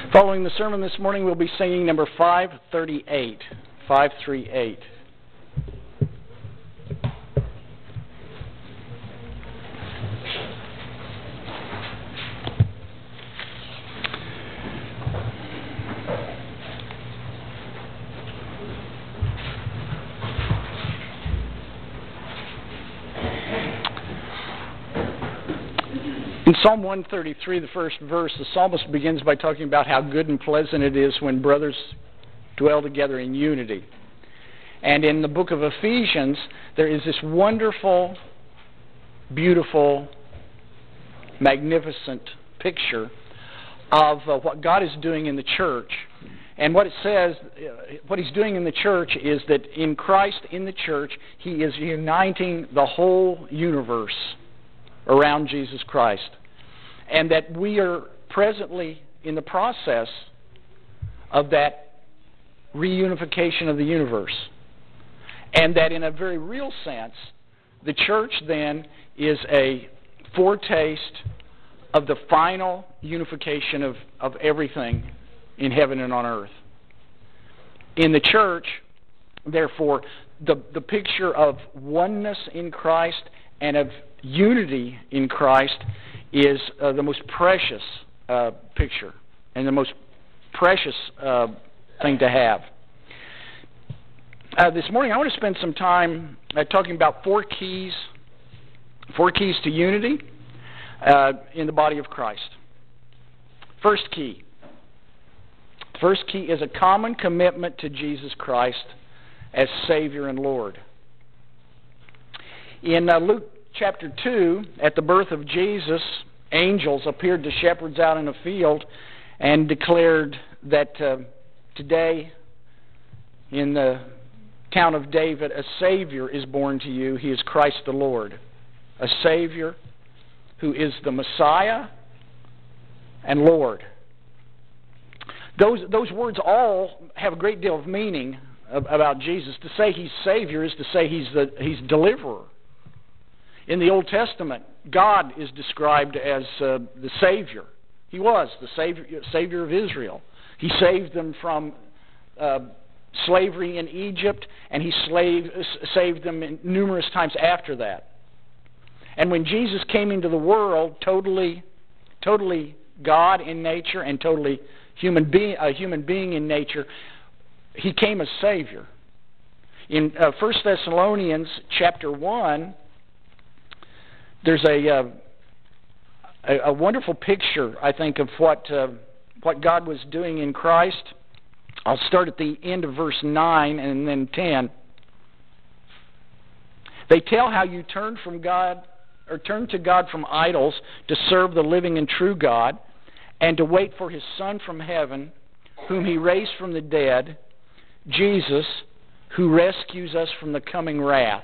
Following the sermon this morning, we'll be singing number 538. 538. In Psalm 133, the first verse, the psalmist begins by talking about how good and pleasant it is when brothers dwell together in unity. And in the book of Ephesians, there is this wonderful, beautiful, magnificent picture of what God is doing in the church. And what it says, what He's doing in the church is that in Christ, in the church, He is uniting the whole universe around Jesus Christ. And that we are presently in the process of that reunification of the universe. And that in a very real sense, the church then is a foretaste of the final unification of everything in heaven and on earth. In the church, therefore, the picture of oneness in Christ and of unity in Christ is the most precious picture and the most precious thing to have. This morning I want to spend some time talking about four keys to unity in the body of Christ. First key is a common commitment to Jesus Christ as Savior and Lord. In Luke Chapter 2, at the birth of Jesus, angels appeared to shepherds out in a field and declared that today in the town of David a Savior is born to you. He is Christ the Lord. A Savior who is the Messiah and Lord. Those words all have a great deal of meaning about Jesus. To say He's Savior is to say He's Deliverer. In the Old Testament, God is described as the Savior. He was the Savior of Israel. He saved them from slavery in Egypt, and He saved them numerous times after that. And when Jesus came into the world, totally God in nature and totally a human being in nature, He came as Savior. In 1 Thessalonians chapter 1, there's a wonderful picture, I think, of what God was doing in Christ. I'll start at the end of verse 9 and then 10. They tell how you turned to God from idols to serve the living and true God, and to wait for His Son from heaven, whom He raised from the dead, Jesus, who rescues us from the coming wrath.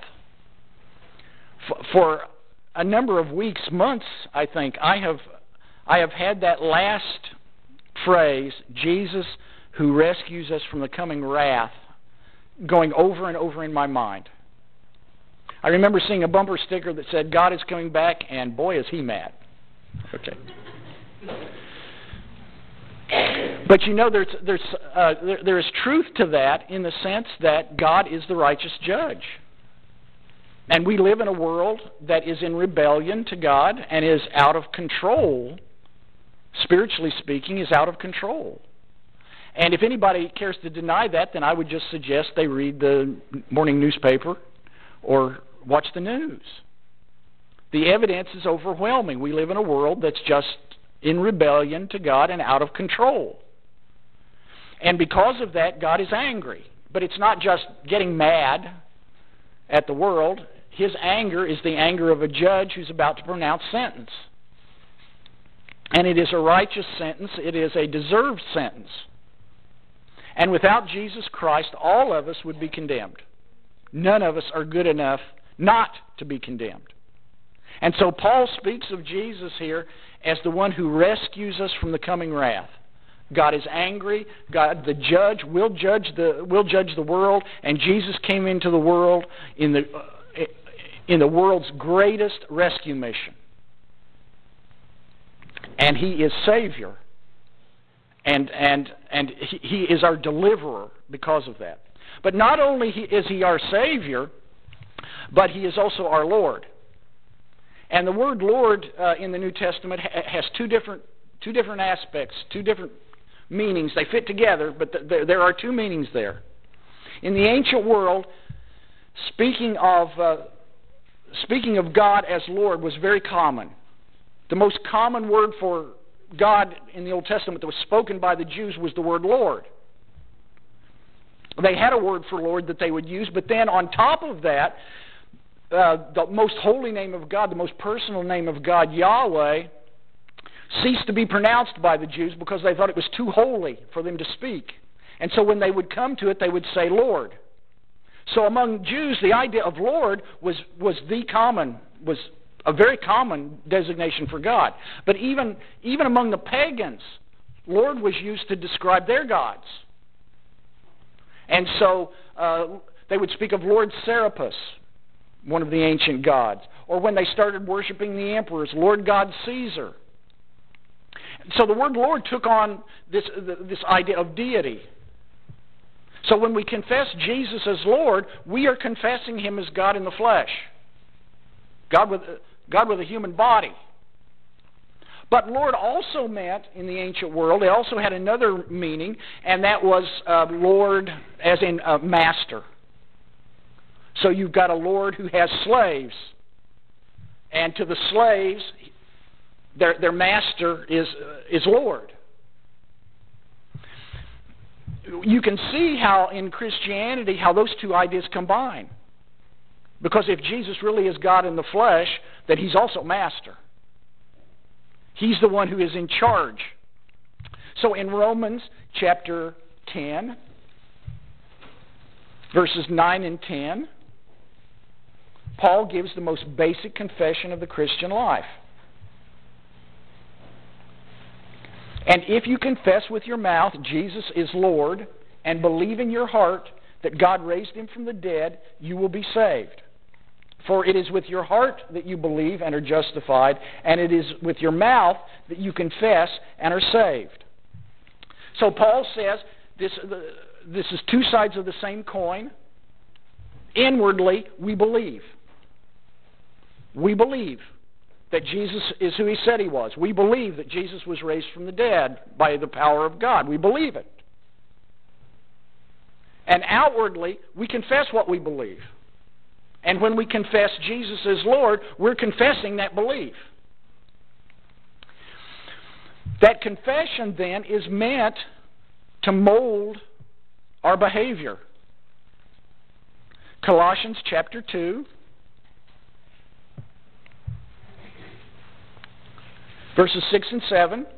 For a number of weeks, months, I think, I have had that last phrase, Jesus who rescues us from the coming wrath, going over and over in my mind. I remember seeing a bumper sticker that said, God is coming back, and boy is He mad. Okay. But you know, there is truth to that in the sense that God is the righteous judge. And we live in a world that is in rebellion to God and is out of control, spiritually speaking, is out of control. And if anybody cares to deny that, then I would just suggest they read the morning newspaper or watch the news. The evidence is overwhelming. We live in a world that's just in rebellion to God and out of control. And because of that, God is angry. But it's not just getting mad at the world. His anger is the anger of a judge who's about to pronounce sentence. And it is a righteous sentence. It is a deserved sentence. And without Jesus Christ, all of us would be condemned. None of us are good enough not to be condemned. And so Paul speaks of Jesus here as the one who rescues us from the coming wrath. God is angry. God, the judge, will judge the world, and Jesus came into the world in the world's greatest rescue mission. And He is Savior. And he is our deliverer because of that. But not only is he our Savior, but he is also our Lord. And the word Lord in the New Testament has two different aspects, two different meanings. They fit together, but there are two meanings there. In the ancient world, speaking of God as Lord was very common. The most common word for God in the Old Testament that was spoken by the Jews was the word Lord. They had a word for Lord that they would use, but then on top of that, the most holy name of God, the most personal name of God, Yahweh, ceased to be pronounced by the Jews because they thought it was too holy for them to speak. And so when they would come to it, they would say Lord. So among Jews, the idea of Lord was a very common designation for God. But even among the pagans, Lord was used to describe their gods. And so they would speak of Lord Serapis, one of the ancient gods. Or when they started worshiping the emperors, Lord God Caesar. So the word Lord took on this idea of deity. So when we confess Jesus as Lord, we are confessing Him as God in the flesh. God with a human body. But Lord also meant, in the ancient world, it also had another meaning, and that was Lord as in master. So you've got a Lord who has slaves. And to the slaves, their master is Lord. You can see how in Christianity, how those two ideas combine. Because if Jesus really is God in the flesh, then He's also master. He's the one who is in charge. So in Romans chapter 10, verses 9 and 10, Paul gives the most basic confession of the Christian life. And if you confess with your mouth Jesus is Lord and believe in your heart that God raised Him from the dead, you will be saved. For it is with your heart that you believe and are justified, and it is with your mouth that you confess and are saved. So Paul says this is two sides of the same coin. Inwardly, we believe. We believe that Jesus is who He said He was. We believe that Jesus was raised from the dead by the power of God. We believe it. And outwardly, we confess what we believe. And when we confess Jesus as Lord, we're confessing that belief. That confession, then, is meant to mold our behavior. Colossians chapter 2, verses 6 and 7.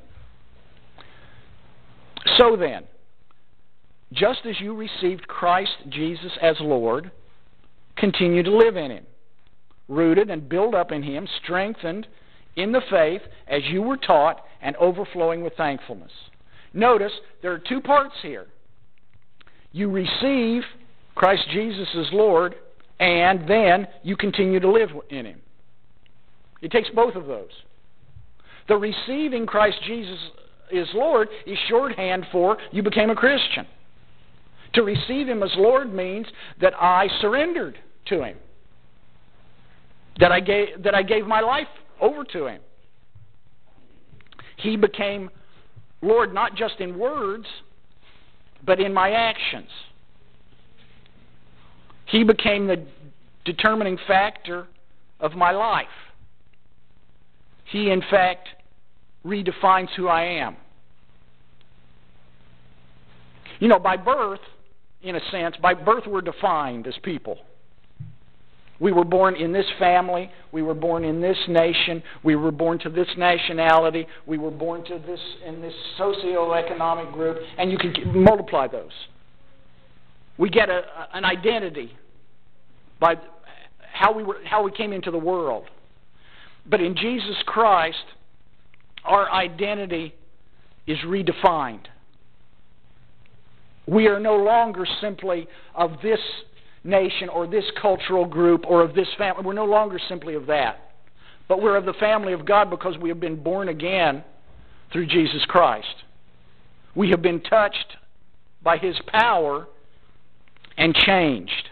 So then, just as you received Christ Jesus as Lord, continue to live in Him, rooted and built up in Him, strengthened in the faith as you were taught, and overflowing with thankfulness. Notice there are two parts here. You receive Christ Jesus as Lord, and then you continue to live in Him. It takes both of those. The receiving Christ Jesus as Lord is shorthand for you became a Christian. To receive Him as Lord means that I surrendered to Him. That I gave my life over to Him. He became Lord not just in words, but in my actions. He became the determining factor of my life. He, in fact, redefines who I am. You know, by birth, in a sense, by birth we're defined as people. We were born in this family, we were born in this nation, we were born to this nationality, we were born to this in this socioeconomic group, and you can multiply those. We get an identity by how we came into the world. But in Jesus Christ, our identity is redefined. We are no longer simply of this nation or this cultural group or of this family. We're no longer simply of that. But we're of the family of God because we have been born again through Jesus Christ. We have been touched by His power and changed.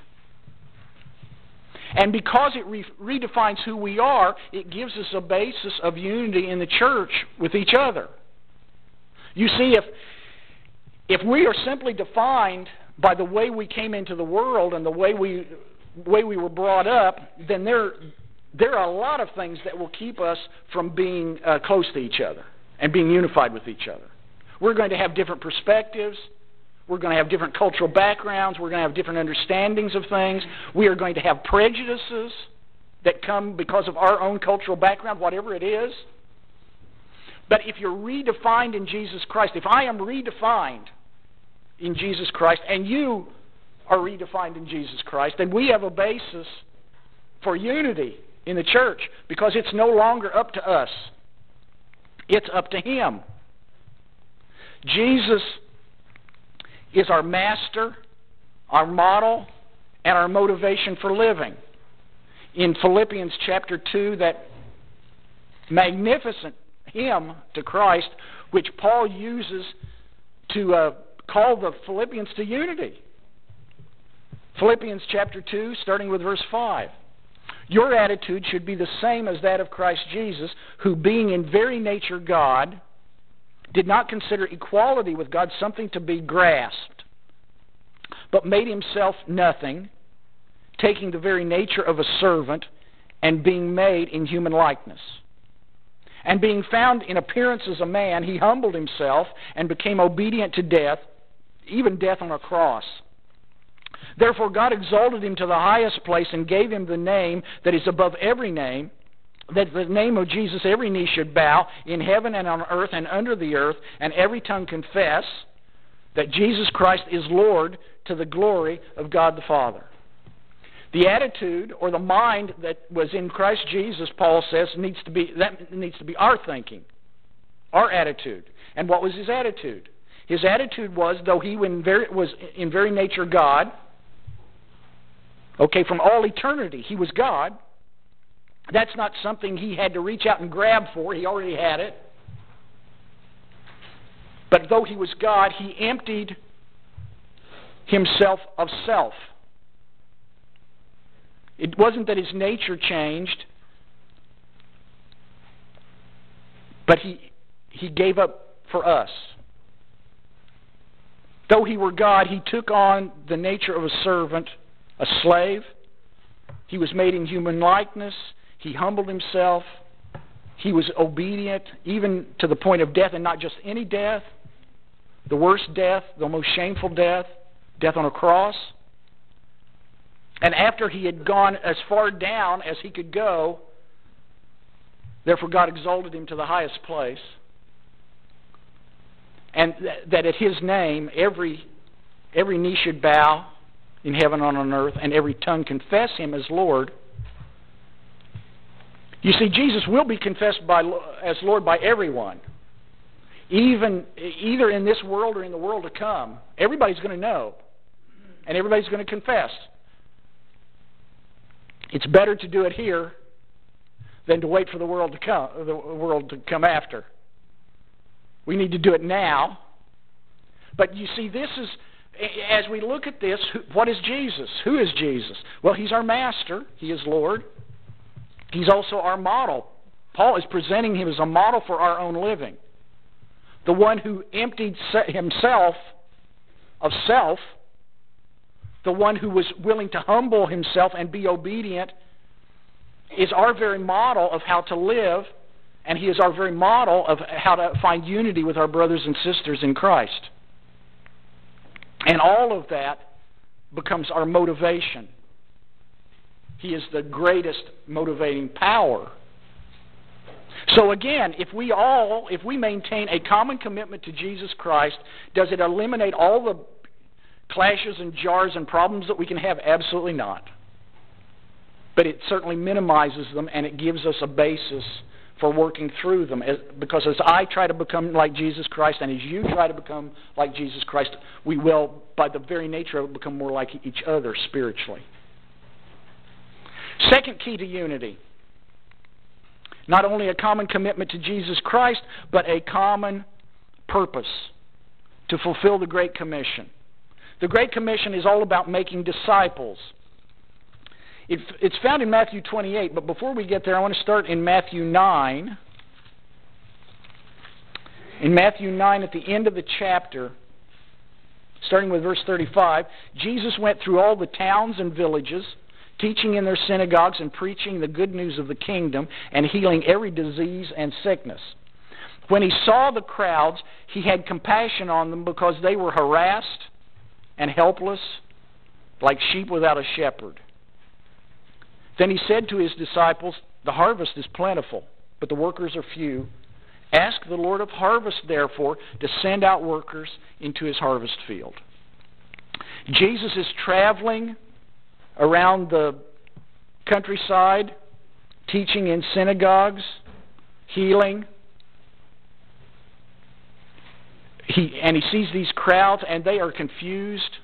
And because it redefines who we are, it gives us a basis of unity in the church with each other. You see, if we are simply defined by the way we came into the world and the way we were brought up, then there are a lot of things that will keep us from being close to each other and being unified with each other. We're going to have different perspectives. We're going to have different cultural backgrounds. We're going to have different understandings of things. We are going to have prejudices that come because of our own cultural background, whatever it is. But if you're redefined in Jesus Christ, if I am redefined in Jesus Christ and you are redefined in Jesus Christ, then we have a basis for unity in the church, because it's no longer up to us. It's up to Him. Jesus is our master, our model, and our motivation for living. In Philippians chapter 2, that magnificent hymn to Christ, which Paul uses to call the Philippians to unity. Philippians chapter 2, starting with verse 5. Your attitude should be the same as that of Christ Jesus, who being in very nature God, did not consider equality with God something to be grasped, but made Himself nothing, taking the very nature of a servant, and being made in human likeness. And being found in appearance as a man, He humbled Himself and became obedient to death, even death on a cross. Therefore God exalted Him to the highest place and gave Him the name that is above every name, that the name of Jesus every knee should bow, in heaven and on earth and under the earth, and every tongue confess that Jesus Christ is Lord, to the glory of God the Father. The attitude or the mind that was in Christ Jesus, Paul says, needs to be our thinking, our attitude. And what was His attitude? His attitude was, though He was in very nature God, okay, from all eternity He was God. That's not something He had to reach out and grab for. He already had it. But though He was God, He emptied Himself of self. It wasn't that His nature changed, but He gave up for us. Though He were God, He took on the nature of a servant, a slave. He was made in human likeness. He humbled Himself. He was obedient, even to the point of death, and not just any death, the worst death, the most shameful death, death on a cross. And after He had gone as far down as He could go, therefore God exalted Him to the highest place. And that at His name, every knee should bow in heaven and on earth, and every tongue confess Him as Lord. You see, Jesus will be confessed as Lord by everyone, either in this world or in the world to come. Everybody's going to know, and everybody's going to confess. It's better to do it here than to wait for the world to come after. We need to do it now. But you see, this is, as we look at this, what is Jesus? Who is Jesus? Well, He's our master. He is Lord. He's also our model. Paul is presenting Him as a model for our own living. The one who emptied Himself of self, the one who was willing to humble Himself and be obedient, is our very model of how to live, and He is our very model of how to find unity with our brothers and sisters in Christ. And all of that becomes our motivation. He is the greatest motivating power. So again, if we maintain a common commitment to Jesus Christ, does it eliminate all the clashes and jars and problems that we can have? Absolutely not. But it certainly minimizes them, and it gives us a basis for working through them. Because as I try to become like Jesus Christ, and as you try to become like Jesus Christ, we will, by the very nature of it, become more like each other spiritually. Second key to unity. Not only a common commitment to Jesus Christ, but a common purpose. to fulfill the Great Commission. The Great Commission is all about making disciples. It's found in Matthew 28, but before we get there, I want to start in Matthew 9. In Matthew 9, at the end of the chapter, starting with verse 35, Jesus went through all the towns and villages, teaching in their synagogues and preaching the good news of the kingdom and healing every disease and sickness. When he saw the crowds, he had compassion on them because they were harassed and helpless, like sheep without a shepherd. Then he said to his disciples, "The harvest is plentiful, but the workers are few. Ask the Lord of harvest, therefore, to send out workers into his harvest field." Jesus is traveling around the countryside, teaching in synagogues, healing. He sees these crowds, and they are confused,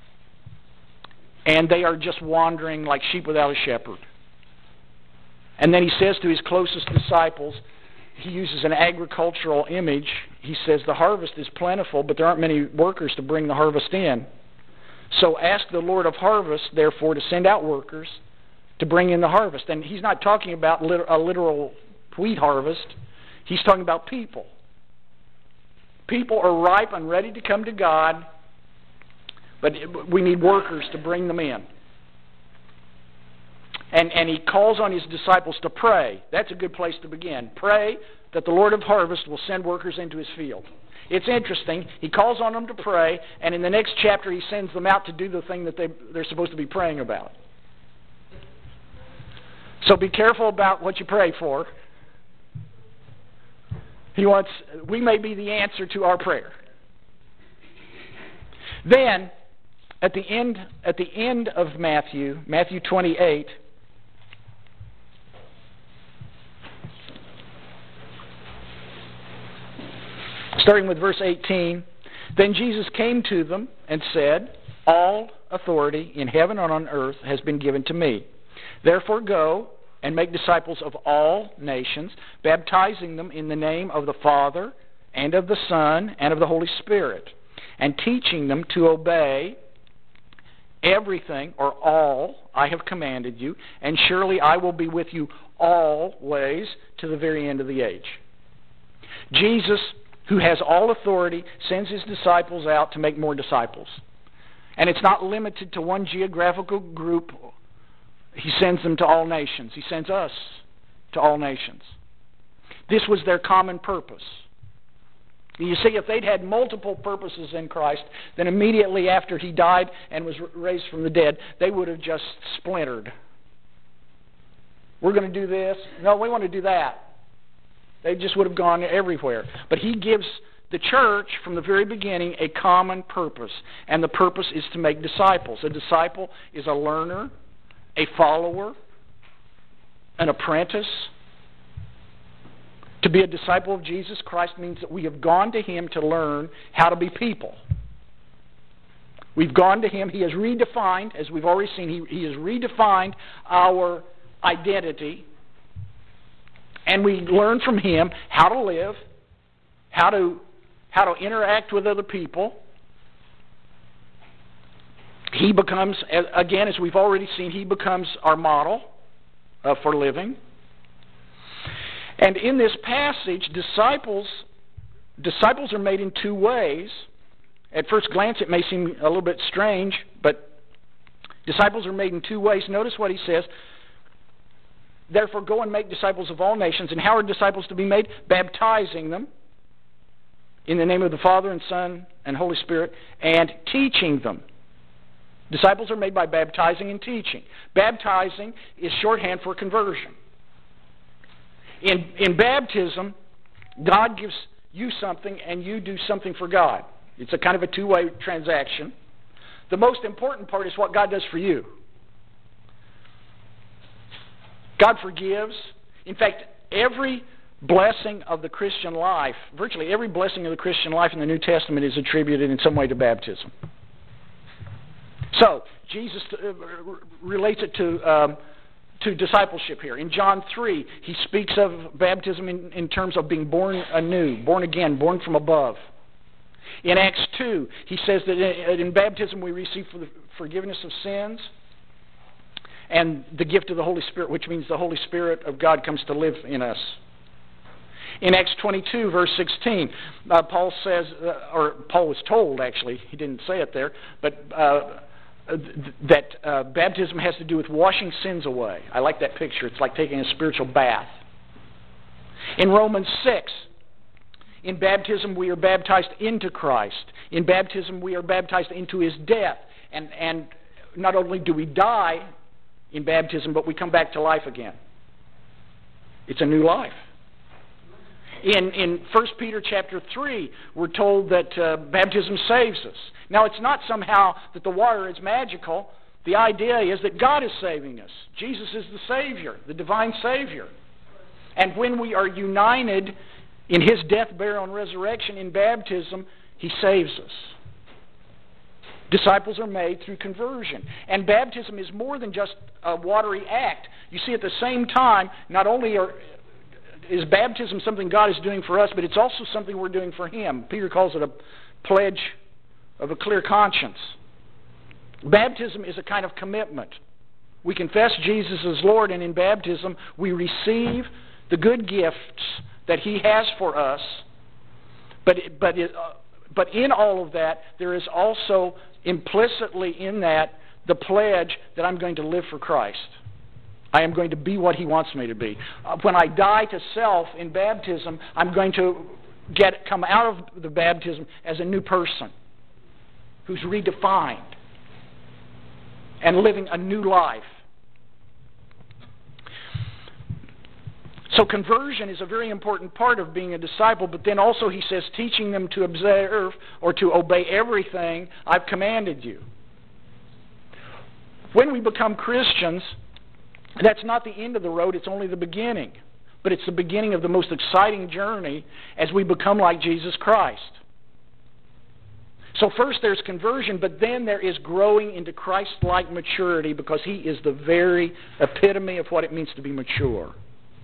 and they are just wandering like sheep without a shepherd. And then he says to his closest disciples, he uses an agricultural image. He says, "The harvest is plentiful, but there aren't many workers to bring the harvest in. So ask the Lord of harvest, therefore, to send out workers to bring in the harvest." And he's not talking about a literal wheat harvest. He's talking about people. People are ripe and ready to come to God, but we need workers to bring them in. And he calls on his disciples to pray. That's a good place to begin. Pray that the Lord of harvest will send workers into his field. It's interesting. He calls on them to pray, and in the next chapter he sends them out to do the thing that they're supposed to be praying about. So be careful about what you pray for. We may be the answer to our prayer. Then, at the end of Matthew 28, starting with verse 18, "Then Jesus came to them and said, 'All authority in heaven and on earth has been given to me. Therefore go and make disciples of all nations, baptizing them in the name of the Father and of the Son and of the Holy Spirit, and teaching them to obey everything or all I have commanded you, and surely I will be with you always to the very end of the age.'" Jesus, who has all authority, sends his disciples out to make more disciples. And it's not limited to one geographical group. He sends them to all nations. He sends us to all nations. This was their common purpose. You see, if they'd had multiple purposes in Christ, then immediately after he died and was raised from the dead, they would have just splintered. We're going to do this. No, we want to do that. They just would have gone everywhere. But he gives the church, from the very beginning, a common purpose. And the purpose is to make disciples. A disciple is a learner, a follower, an apprentice. To be a disciple of Jesus Christ means that we have gone to him to learn how to be people. We've gone to him. He has redefined, as we've already seen, he has redefined our identity. And we learn from him how to live, how to interact with other people. He becomes, again, as we've already seen, he becomes our model for living. And in this passage, disciples are made in two ways. At first glance, it may seem a little bit strange, but disciples are made in two ways. Notice what he says. "Therefore, go and make disciples of all nations." And how are disciples to be made? Baptizing them in the name of the Father and Son and Holy Spirit, and teaching them. Disciples are made by baptizing and teaching. Baptizing is shorthand for conversion. In baptism, God gives you something and you do something for God. It's a kind of a two-way transaction. The most important part is what God does for you. God forgives. In fact, every blessing of the Christian life, virtually every blessing of the Christian life in the New Testament is attributed in some way to baptism. So, Jesus relates it to discipleship here. In John 3, he speaks of baptism in terms of being born anew, born again, born from above. In Acts 2, he says that in baptism we receive for the forgiveness of sins and the gift of the Holy Spirit, which means the Holy Spirit of God comes to live in us. In Acts 22, verse 16, Paul says, or Paul was told, actually, he didn't say it there, but that baptism has to do with washing sins away. I like that picture. It's like taking a spiritual bath. In Romans 6, in baptism we are baptized into Christ. In baptism we are baptized into His death. And not only do we die in baptism, but we come back to life again. It's a new life. In 1 Peter chapter 3, we're told that baptism saves us. Now, it's not somehow that the water is magical. The idea is that God is saving us. Jesus is the Savior, the divine Savior. And when we are united in His death, burial, and resurrection in baptism, He saves us. Disciples are made through conversion. And baptism is more than just a watery act. You see, at the same time, not only is baptism something God is doing for us, but it's also something we're doing for Him. Peter calls it a pledge of a clear conscience. Baptism is a kind of commitment. We confess Jesus as Lord, and in baptism we receive the good gifts that He has for us. But in all of that, there is also implicitly in that the pledge that I'm going to live for Christ. I am going to be what He wants me to be. When I die to self in baptism, I'm going to come out of the baptism as a new person who's redefined and living a new life. So conversion is a very important part of being a disciple, but then also he says teaching them to observe or to obey everything I've commanded you. When we become Christians, that's not the end of the road, it's only the beginning. But it's the beginning of the most exciting journey as we become like Jesus Christ. So first there's conversion, but then there is growing into Christ-like maturity, because He is the very epitome of what it means to be mature.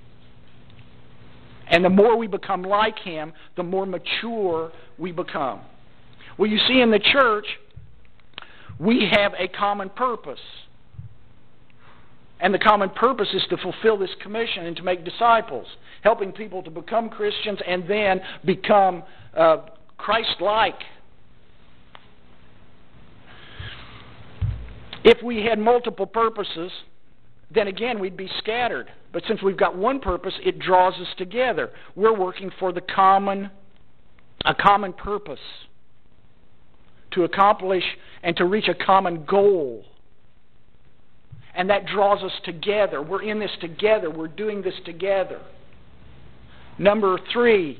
And the more we become like Him, the more mature we become. Well, you see, in the church, we have a common purpose. And the common purpose is to fulfill this commission and to make disciples, helping people to become Christians and then become Christ-like. If we had multiple purposes, then again we'd be scattered. But since we've got one purpose, it draws us together. We're working for a common purpose, to accomplish and to reach a common goal. And that draws us together. We're in this together. We're doing this together. Number 3,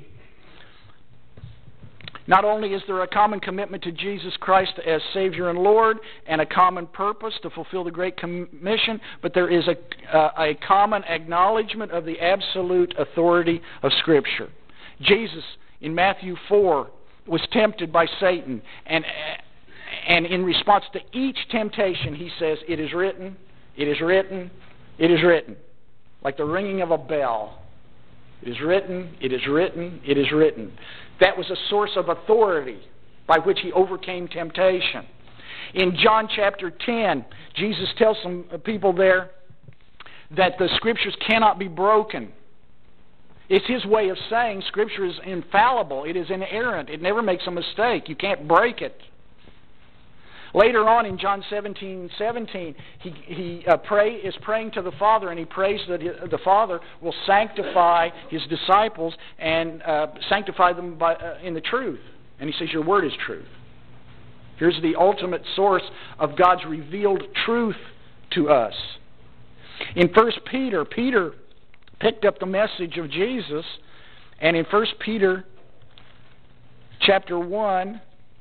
not only is there a common commitment to Jesus Christ as Savior and Lord and a common purpose to fulfill the Great Commission, but there is a common acknowledgement of the absolute authority of Scripture. Jesus, in Matthew 4, was tempted by Satan, and in response to each temptation, he says, "It is written, it is written, it is written," like the ringing of a bell. It is written, it is written, it is written. That was a source of authority by which he overcame temptation. In John chapter 10, Jesus tells some people there that the Scriptures cannot be broken. It's his way of saying Scripture is infallible. It is inerrant. It never makes a mistake. You can't break it. Later on in John 17:17, he is praying to the Father, and he prays that the Father will sanctify his disciples and sanctify them in the truth. And he says, "Your word is truth." Here's the ultimate source of God's revealed truth to us. In 1 Peter, Peter picked up the message of Jesus, and in 1 Peter chapter 1,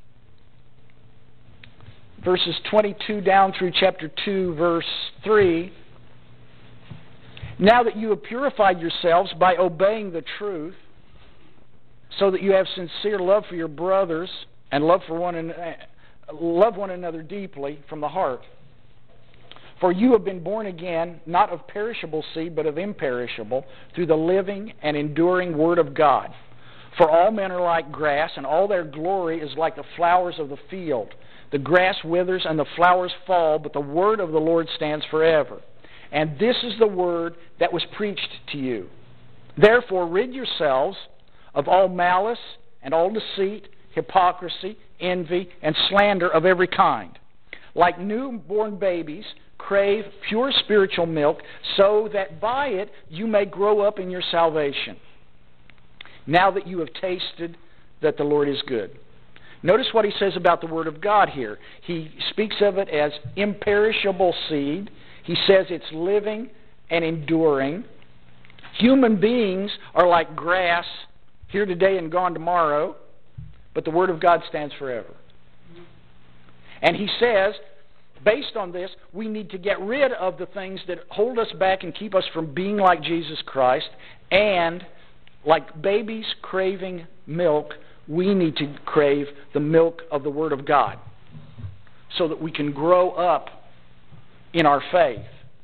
verses 22 down through chapter 2, verse 3, "Now that you have purified yourselves by obeying the truth, so that you have sincere love for your brothers and love one another deeply from the heart. For you have been born again, not of perishable seed, but of imperishable, through the living and enduring Word of God. For all men are like grass, and all their glory is like the flowers of the field. The grass withers and the flowers fall, but the word of the Lord stands forever. And this is the word that was preached to you. Therefore rid yourselves of all malice and all deceit, hypocrisy, envy, and slander of every kind. Like newborn babies, crave pure spiritual milk, so that by it you may grow up in your salvation, now that you have tasted that the Lord is good. Notice what he says about the Word of God here. He speaks of it as imperishable seed. He says it's living and enduring. Human beings are like grass, here today and gone tomorrow, but the Word of God stands forever. And he says, based on this, we need to get rid of the things that hold us back and keep us from being like Jesus Christ, and like babies craving milk, we need to crave the milk of the Word of God so that we can grow up in our faith.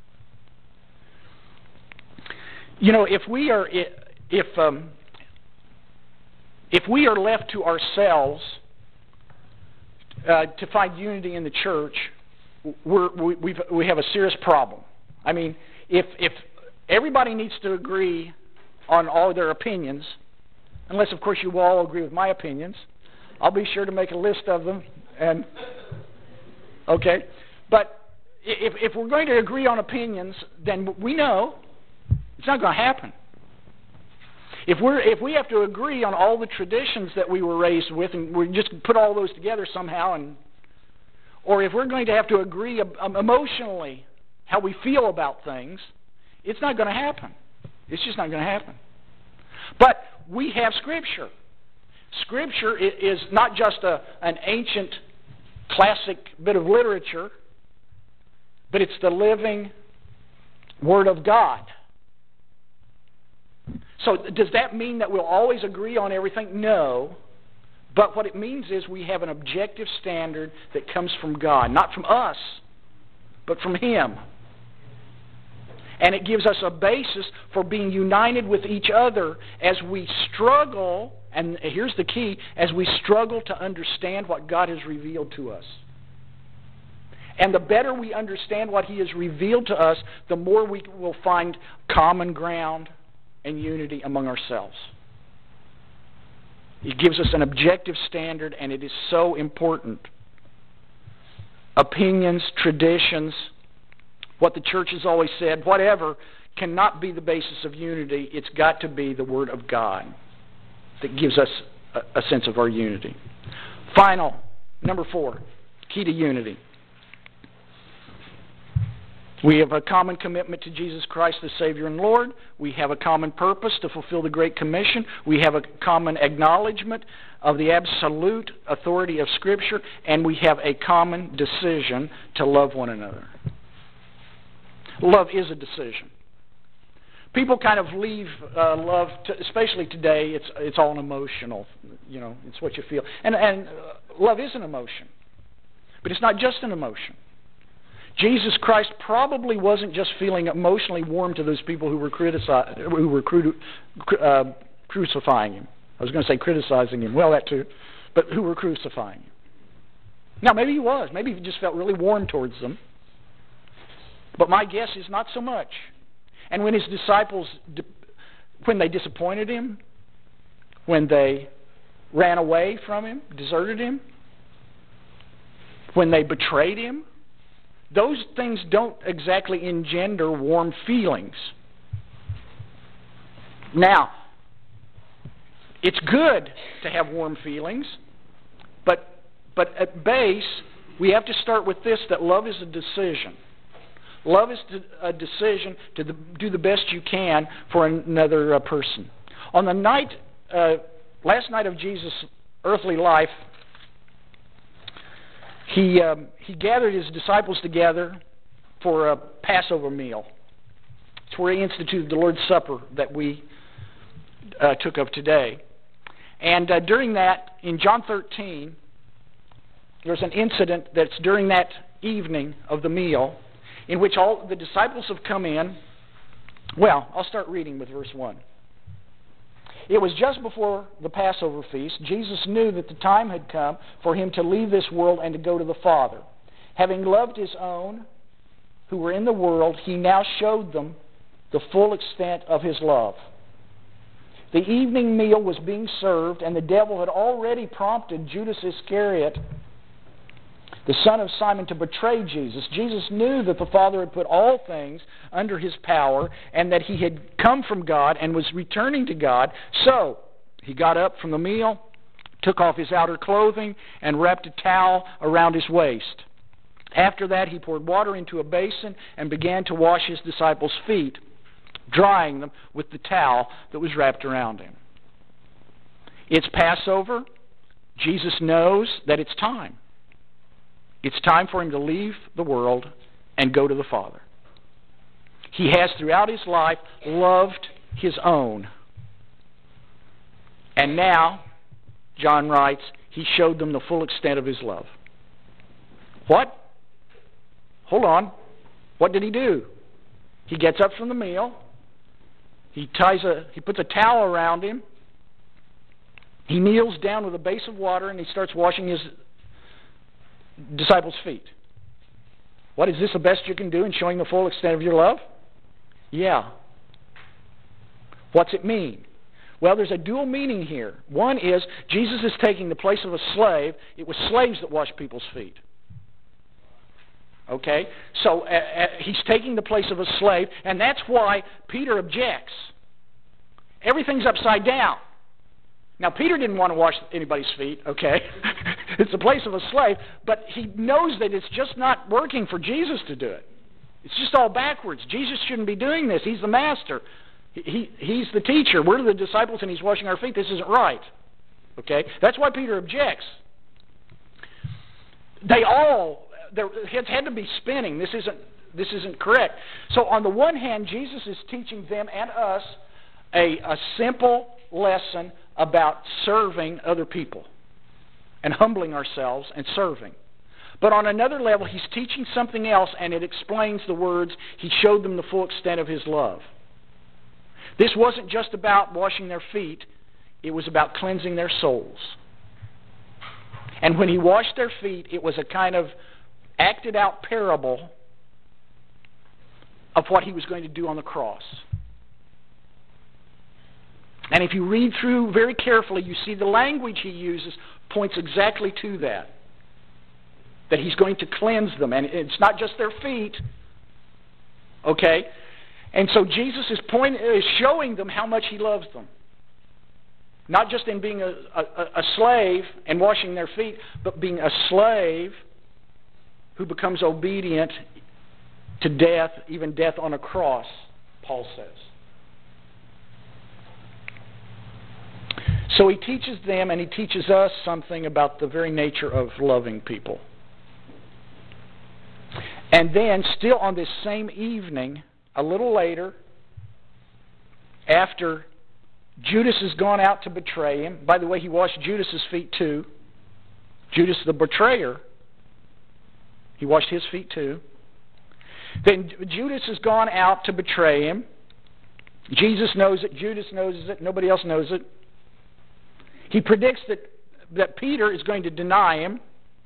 You know, if we are left to ourselves to find unity in the church, we have a serious problem. I mean, if everybody needs to agree on all their opinions, unless, of course, you will all agree with my opinions. I'll be sure to make a list of them. And okay, but if we're going to agree on opinions, then we know it's not going to happen. If we have to agree on all the traditions that we were raised with, and we just put all those together somehow, or if we're going to have to agree emotionally how we feel about things, it's not going to happen. It's just not going to happen. But we have Scripture. Scripture is not just an ancient, classic bit of literature, but it's the living Word of God. So does that mean that we'll always agree on everything? No. But what it means is we have an objective standard that comes from God. Not from us, but from Him. And it gives us a basis for being united with each other as we struggle, and here's the key, as we struggle to understand what God has revealed to us. And the better we understand what He has revealed to us, the more we will find common ground and unity among ourselves. It gives us an objective standard, and it is so important. Opinions, traditions, what the church has always said, whatever, cannot be the basis of unity. It's got to be the Word of God that gives us a sense of our unity. Final, number 4, key to unity. We have a common commitment to Jesus Christ, the Savior and Lord. We have a common purpose to fulfill the Great Commission. We have a common acknowledgement of the absolute authority of Scripture. And we have a common decision to love one another. Love is a decision. People kind of leave love, especially today, it's all an emotional, it's what you feel. And love is an emotion. But it's not just an emotion. Jesus Christ probably wasn't just feeling emotionally warm to those people who were crucifying Him. I was going to say criticizing Him. Well, that too. But who were crucifying Him. Now, maybe He was. Maybe He just felt really warm towards them. But my guess is not so much. And when His disciples, when they disappointed Him, when they ran away from Him, deserted Him, when they betrayed Him, those things don't exactly engender warm feelings. Now, it's good to have warm feelings, but at base, we have to start with this, that love is a decision. Love is a decision to do the best you can for another person. On the last night of Jesus' earthly life, He gathered His disciples together for a Passover meal. It's where He instituted the Lord's Supper that we took of today. And during that, in John 13, there's an incident that's during that evening of the meal in which all the disciples have come in. Well, I'll start reading with verse 1. It was just before the Passover feast. Jesus knew that the time had come for him to leave this world and to go to the Father. Having loved his own who were in the world, he now showed them the full extent of his love. The evening meal was being served, and the devil had already prompted Judas Iscariot, the son of Simon, to betray Jesus. Jesus knew that the Father had put all things under his power and that he had come from God and was returning to God. So he got up from the meal, took off his outer clothing, and wrapped a towel around his waist. After that, he poured water into a basin and began to wash his disciples' feet, drying them with the towel that was wrapped around him. It's Passover. Jesus knows that it's time. It's time for him to leave the world and go to the Father. He has throughout his life loved his own. And now, John writes, he showed them the full extent of his love. What? Hold on. What did he do? He gets up from the meal. He puts a towel around him. He kneels down with a basin of water and he starts washing his disciples' feet. What, is this the best you can do in showing the full extent of your love? Yeah. What's it mean? Well, there's a dual meaning here. One is Jesus is taking the place of a slave. It was slaves that washed people's feet. Okay? So he's taking the place of a slave, and that's why Peter objects. Everything's upside down. Now, Peter didn't want to wash anybody's feet, okay? It's the place of a slave, but he knows that it's just not working for Jesus to do it. It's just all backwards. Jesus shouldn't be doing this. He's the master. He's the teacher. We're the disciples, and he's washing our feet. This isn't right. Okay? That's why Peter objects. Their heads had to be spinning. This isn't correct. So on the one hand, Jesus is teaching them and us a simple lesson about serving other people and humbling ourselves and serving. But on another level, he's teaching something else, and it explains the words, he showed them the full extent of his love. This wasn't just about washing their feet. It was about cleansing their souls. And when he washed their feet, it was a kind of acted out parable of what he was going to do on the cross. And if you read through very carefully, you see the language he uses points exactly to that. That he's going to cleanse them. And it's not just their feet. Okay? And so Jesus is showing them how much he loves them. Not just in being a slave and washing their feet, but being a slave who becomes obedient to death, even death on a cross, Paul says. So he teaches them and he teaches us something about the very nature of loving people. And then, still on this same evening, a little later, after Judas has gone out to betray him. By the way, he washed Judas's feet too. Judas the betrayer, he washed his feet too. Then Judas has gone out to betray him. Jesus knows it. Judas knows it. Nobody else knows it. He predicts that Peter is going to deny him.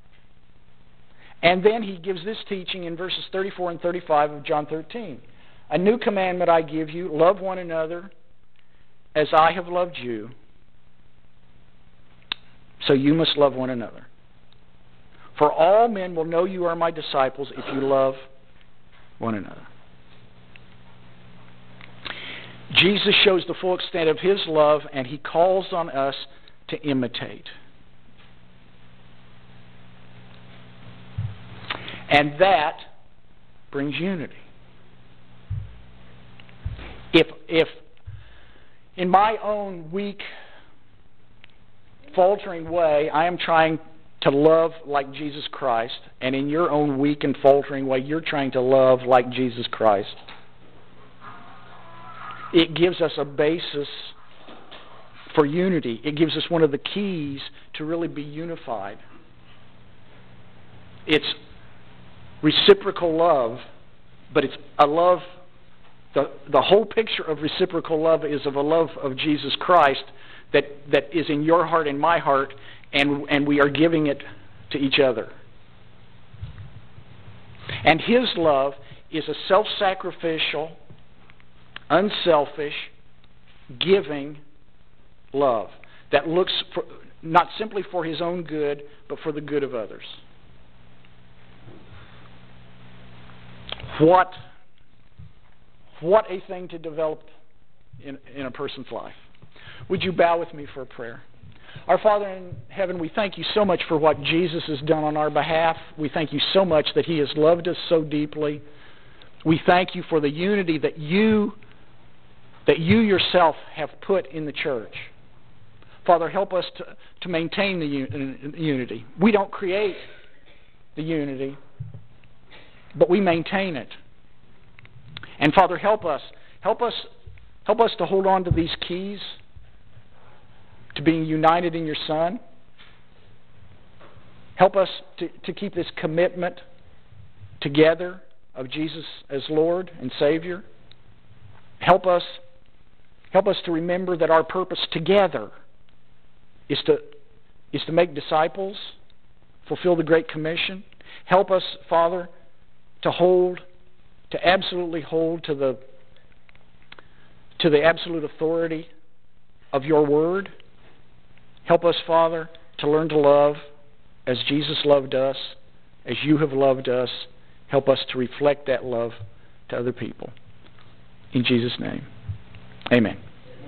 And then he gives this teaching in verses 34 and 35 of John 13. A new commandment I give you, love one another as I have loved you. So you must love one another. For all men will know you are my disciples if you love one another. Jesus shows the full extent of his love, and he calls on us to imitate. And that brings unity. If in my own weak, faltering way, I am trying to love like Jesus Christ, and in your own weak and faltering way, you're trying to love like Jesus Christ, it gives us a basis for unity. It gives us one of the keys to really be unified. It's reciprocal love, but it's a love The whole picture of reciprocal love is of a love of Jesus Christ that is in your heart and my heart, and we are giving it to each other. And His love is a self-sacrificial, unselfish, giving love that looks for, not simply for His own good, but for the good of others. What a thing to develop in a person's life. Would you bow with me for a prayer? Our Father in heaven, we thank You so much for what Jesus has done on our behalf. We thank You so much that He has loved us so deeply. We thank You for the unity that You Yourself have put in the church. Father, help us to maintain the unity. We don't create the unity, but we maintain it. And Father, help us to hold on to these keys to being united in Your Son. Help us to keep this commitment together of Jesus as Lord and Savior. Help us to remember that our purpose together is to make disciples, fulfill the Great Commission. Help us, Father, to absolutely hold to the absolute authority of Your Word. Help us, Father, to learn to love as Jesus loved us, as You have loved us. Help us to reflect that love to other people. In Jesus' name, amen.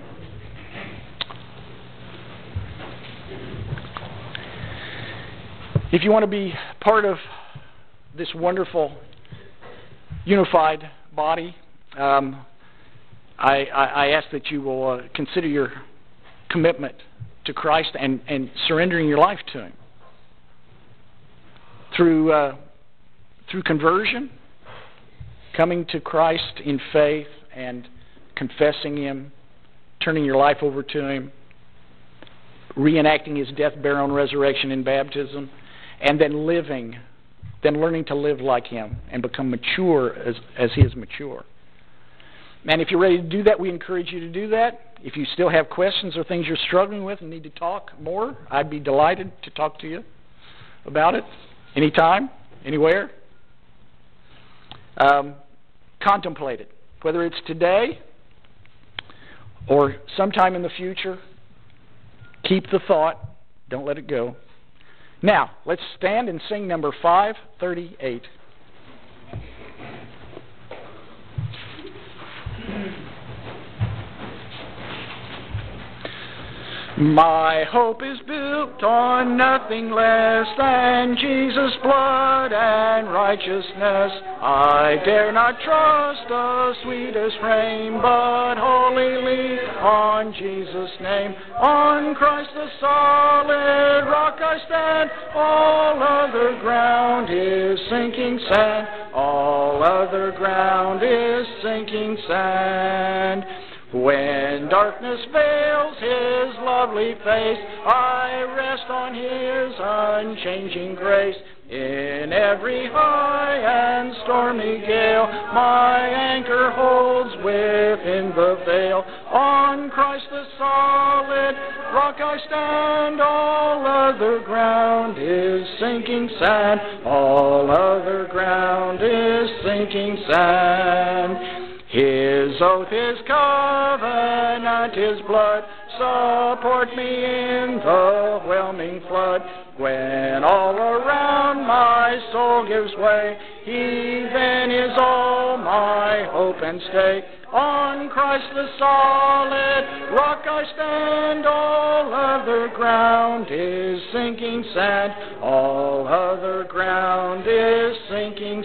If you want to be part of this wonderful unified body, I ask that you will consider your commitment to Christ and surrendering your life to Him through conversion, coming to Christ in faith and confessing Him, turning your life over to Him, reenacting His death, burial, and resurrection in baptism, and then learning to live like Him and become mature as He is mature. And if you're ready to do that, we encourage you to do that. If you still have questions or things you're struggling with and need to talk more, I'd be delighted to talk to you about it anytime, anywhere. Contemplate it, whether it's today or sometime in the future. Keep the thought. Don't let it go. Now, let's stand and sing number 538. My hope is built on nothing less than Jesus' blood and righteousness. I dare not trust the sweetest frame, but wholly lean on Jesus' name. On Christ the solid rock I stand. All other ground is sinking sand. All other ground is sinking sand. When darkness veils His lovely face, I rest on His unchanging grace. In every high and stormy gale, my anchor holds within the veil. On Christ the solid rock I stand. All other ground is sinking sand. All other ground is sinking sand. His oath, His covenant, His blood support me in the whelming flood. When all around my soul gives way, He then is all my hope and stay. On Christ the solid rock I stand. All other ground is sinking sand. All other ground is sinking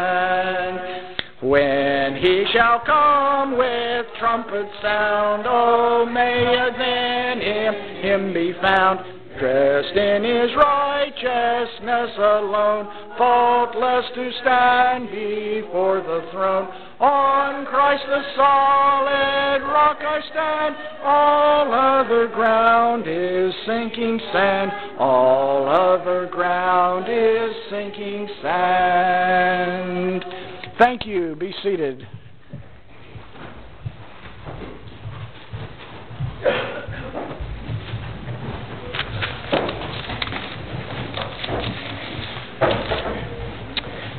sand. When He shall come with trumpet sound, oh, may then in Him be found, dressed in His righteousness alone, faultless to stand before the throne. On Christ the solid rock I stand. All other ground is sinking sand. All other ground is sinking sand. Thank you. Be seated.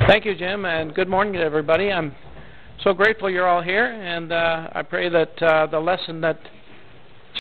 Thank you, Jim, and good morning to everybody. I'm so grateful you're all here, and I pray that the lesson that